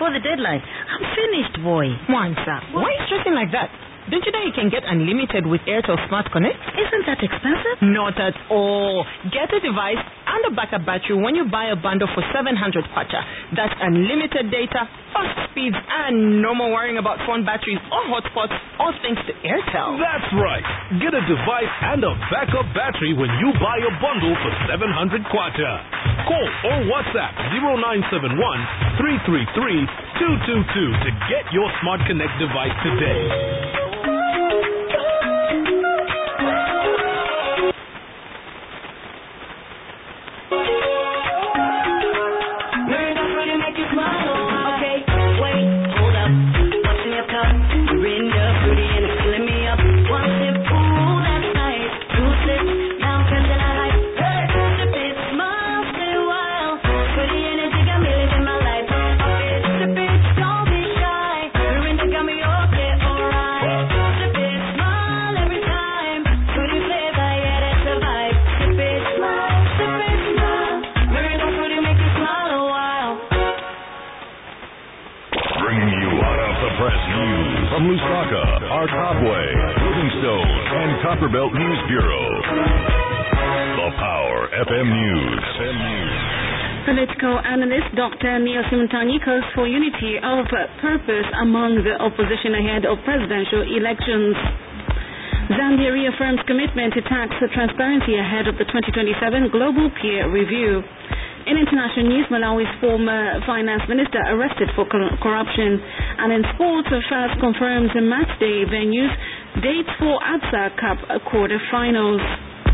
before the deadline. I'm finished, boy. Mwansa, why are you stressing like that? Don't you know you can get unlimited with Airtel Smart Connect? Isn't that expensive? Not at all. Get a device and a backup battery when you buy a bundle for 700 kwacha. That's unlimited data, fast speeds, and no more worrying about phone batteries or hotspots, all thanks to Airtel. That's right. Get a device and a backup battery when you buy a bundle for 700 kwacha. Call or WhatsApp 0971 333 222 to get your Smart Connect device today. From Lusaka, Arkabwe, Livingstone, and Copperbelt News Bureau. The Power FM News. Political analyst Dr. Neil Simuntanyi calls for unity of purpose among the opposition ahead of presidential elections. Zambia reaffirms commitment to tax transparency ahead of the 2027 Global Peer Review. In international news, Malawi's former finance minister arrested for corruption. And in sports, FAS confirms the matchday venues, dates for Absa Cup quarterfinals.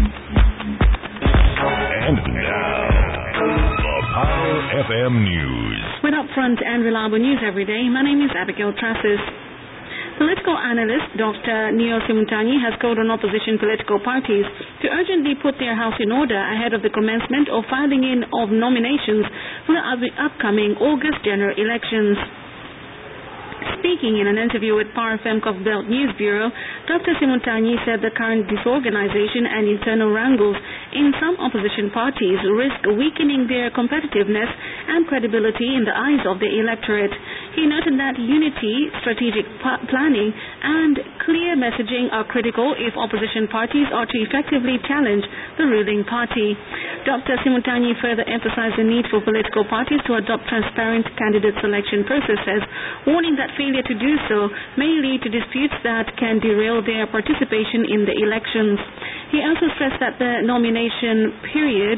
And now, the Power FM News. With upfront and reliable news every day, my name is Abigail Trassis. Political analyst Dr. Neil Simuntanyi has called on opposition political parties to urgently put their house in order ahead of the commencement of filing in of nominations for the upcoming August general elections. Speaking in an interview with Power FM Copperbelt News Bureau, Dr. Simuntanyi said the current disorganization and internal wrangles in some opposition parties risk weakening their competitiveness and credibility in the eyes of the electorate. He noted that unity, strategic planning, and clear messaging are critical if opposition parties are to effectively challenge the ruling party. Dr. Simuntanyi further emphasized the need for political parties to adopt transparent candidate selection processes, warning that failure to do so may lead to disputes that can derail their participation in the elections. He also stressed that the nomination period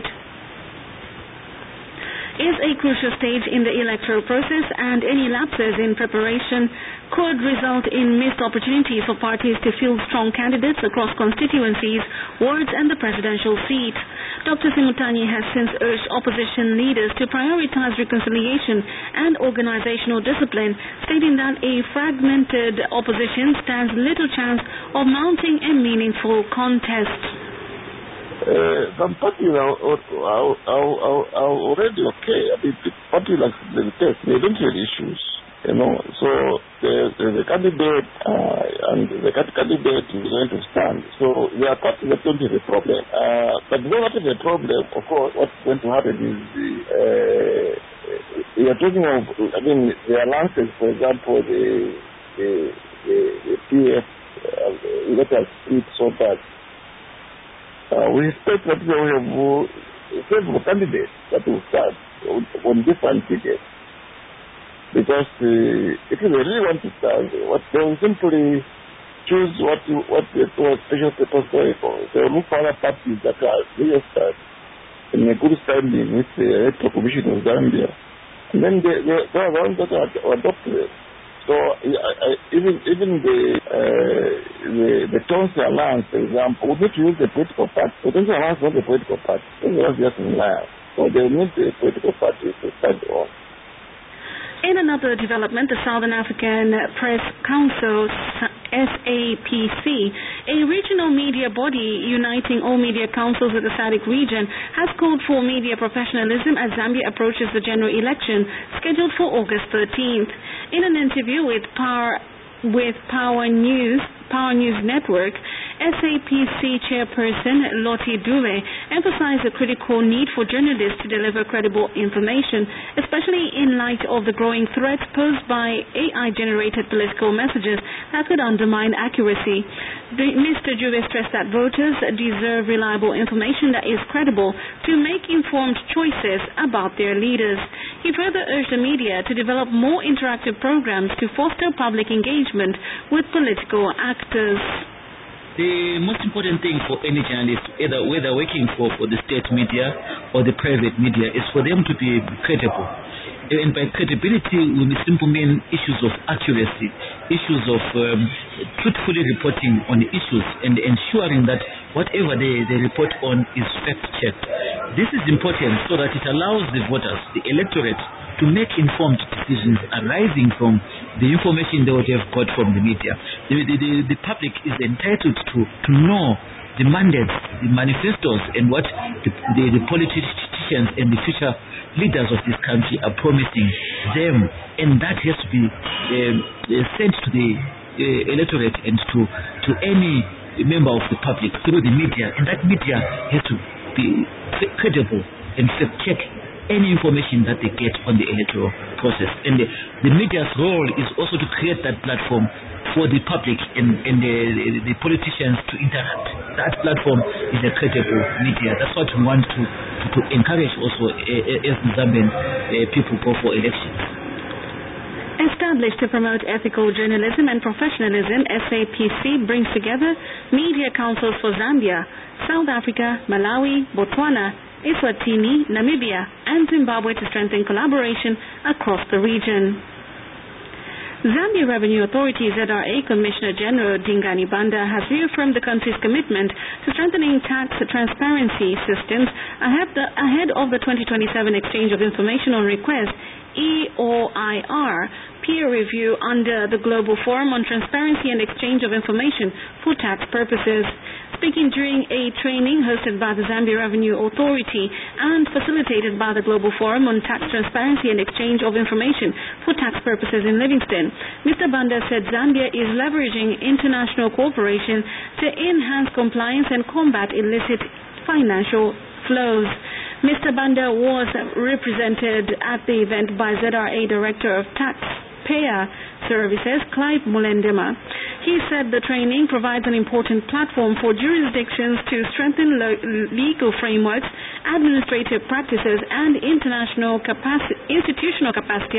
is a crucial stage in the electoral process, and any lapses in preparation could result in missed opportunities for parties to field strong candidates across constituencies, wards, and the presidential seat. Dr. Simuntanyi has since urged opposition leaders to prioritize reconciliation and organizational discipline, stating that a fragmented opposition stands little chance of mounting a meaningful contest. Some parties are already okay. I mean, the party like the test, they don't have issues, you know. So the candidate and the candidate is going to stand. So they are parties that don't have a problem. But when what is the problem, of course, what's going to happen is we are talking of, I mean, the alliances, for example, the PF, let us speak so that we expect that we have several candidates that will start on different tickets. Because if they really want to start, they will simply choose what they call special purpose vehicle. They will look for other parties that are registered in a good standing with the Electoral Commission of Zambia. And then they are the ones that are adopted. So even the Tonsi Alliance, for example, would need to use the political party. The Tonsi Alliance is not a political party. It was just in line. So they need the political party to start on. In another development, the Southern African Press Council, SAPC, a regional media body uniting all media councils of the SADC region, has called for media professionalism as Zambia approaches the general election scheduled for August 13th. In an interview with Power News Network, SAPC chairperson Lottie Dube emphasized the critical need for journalists to deliver credible information, especially in light of the growing threats posed by AI-generated political messages that could undermine accuracy. Mr. Dube stressed that voters deserve reliable information that is credible to make informed choices about their leaders. He further urged the media to develop more interactive programs to foster public engagement with political actors. The most important thing for any journalist, whether working for the state media or the private media, is for them to be credible. And by credibility, we simply mean issues of accuracy, issues of truthfully reporting on the issues and ensuring that whatever they report on is fact-checked. This is important so that it allows the voters, the electorate, to make informed decisions arising from the information they would have got from the media. The public is entitled to know the mandates, the manifestos, and what the politicians and the future leaders of this country are promising them, and that has to be sent to the electorate and to any member of the public through the media, and that media has to be credible and fact-check any information that they get on the electoral process. And the media's role is also to create that platform for the public and the politicians to interact. That platform is a credible media. That's what we want to encourage also as Zambian people go for elections. Established to promote ethical journalism and professionalism, SAPC brings together media councils for Zambia, South Africa, Malawi, Botswana, Eswatini, Namibia, and Zimbabwe to strengthen collaboration across the region. Zambia Revenue Authority ZRA Commissioner General Dingani Banda has reaffirmed the country's commitment to strengthening tax transparency systems ahead of the 2027 Exchange of Information on Request EOIR peer review under the Global Forum on Transparency and Exchange of Information for Tax Purposes. Speaking during a training hosted by the Zambia Revenue Authority and facilitated by the Global Forum on Tax Transparency and Exchange of Information for Tax Purposes in Livingston, Mr. Banda said Zambia is leveraging international cooperation to enhance compliance and combat illicit financial flows. Mr. Banda was represented at the event by ZRA Director of Taxpayer Services, Clive Mulendema. He said the training provides an important platform for jurisdictions to strengthen legal frameworks, administrative practices, and institutional capacity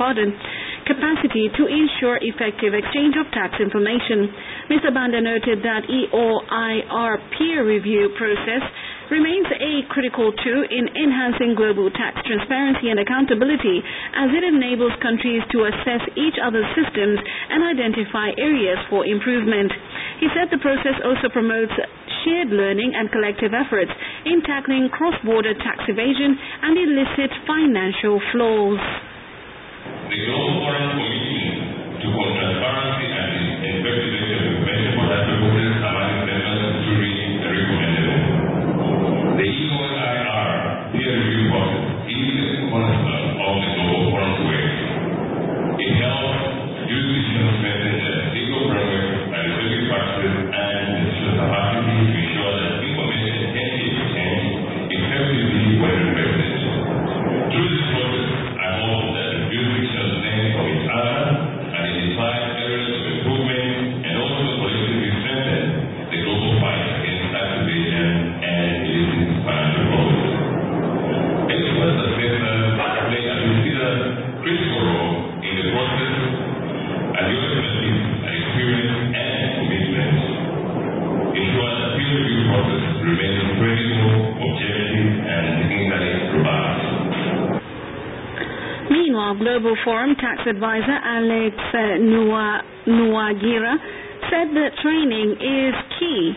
to ensure effective exchange of tax information. Mr. Banda noted that EOIR peer review process remains a critical tool in enhancing global tax transparency and accountability as it enables countries to assess each other's systems and identify areas for improvement. He said the process also promotes shared learning and collective efforts in tackling cross-border tax evasion and illicit financial flows. The Global Forum Commission to Transparency and Investigation of Information for Tax Purposes among members to reach the recommendable. The EOIR peer review process is a cornerstone of the Global Forum's work. It helps jurisdictions strengthen their legal framework and legal practices and institutional capacity to ensure that information can be exchanged effectively when requested. Through this process, I hope that the jurisdictions learn from each other, identify areas of improvement, and also collectively strengthen the global fight against tax evasion and illicit financial flows. Experts and assessors play a considered critical role in the process, and your expertise and experience and commitment ensure that the peer review process remains credible, objective, and technically robust. Meanwhile, Global Forum tax advisor Alex Nuagira said that training is key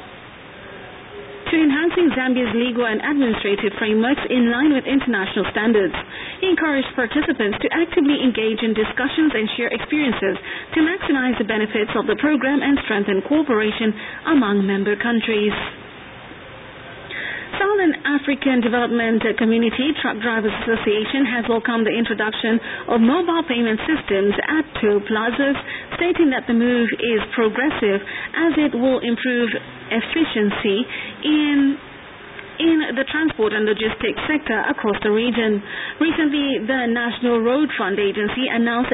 to enhancing Zambia's legal and administrative frameworks in line with international standards. He encouraged participants to actively engage in discussions and share experiences to maximize the benefits of the program and strengthen cooperation among member countries. Southern African Development Community Truck Drivers Association has welcomed the introduction of mobile payment systems at toll plazas, stating that the move is progressive as it will improve efficiency in the transport and logistics sector across the region. Recently, the National Road Fund Agency announced